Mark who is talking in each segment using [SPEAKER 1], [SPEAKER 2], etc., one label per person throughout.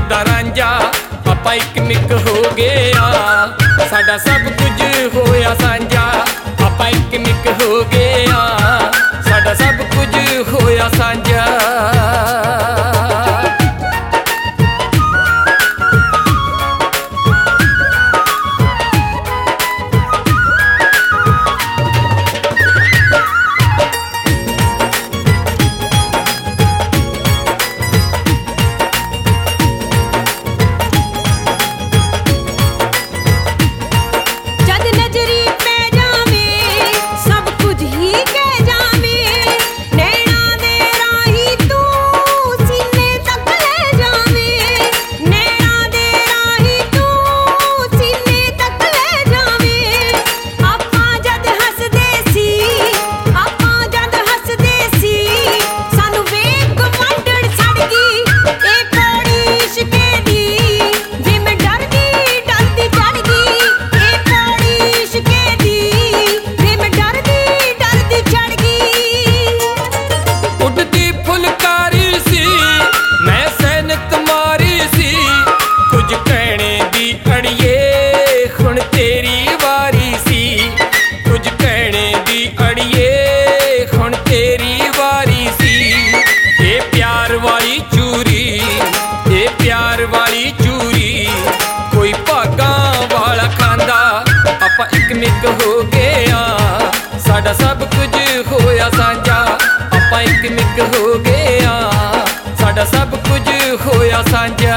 [SPEAKER 1] दा रांझा आपां इक मिक हो गए आ। साडा सब कुछ होया सांझा आपां इक मिक हो गए आ। साडा सब कुछ होया सांझा। हो गया साडा सब कुछ होया सांझा आपां इक मिक हो गया साडा सब कुछ होया सांझा।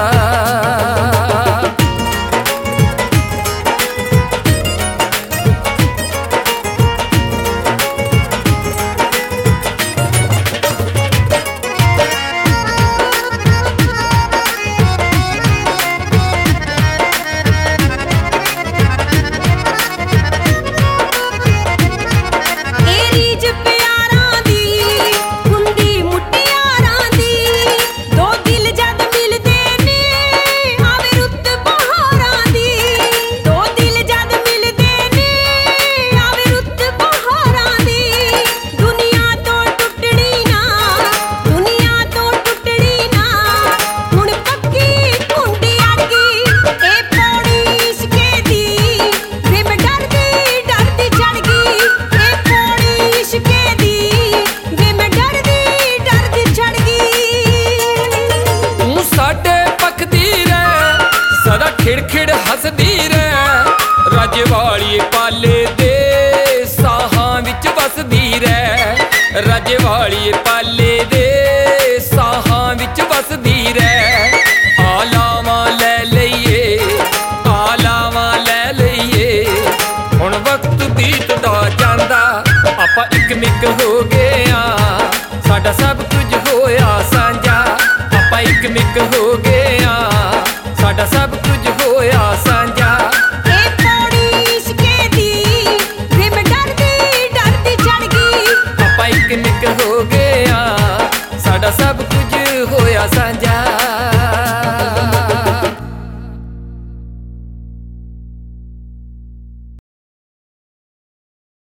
[SPEAKER 1] खिड़ हसदी रह राजे वाली पाले दे साहां विच वसदी रह। राजे वाली पाले दे साहां विच वसदी रह। आलावां लै लईए आलावां लै लईए हुण वक्त बीतदा जांदा आपां इक मिक हो गए आ। साडा सब कुछ होया सांझा आपां इक मिक हो गए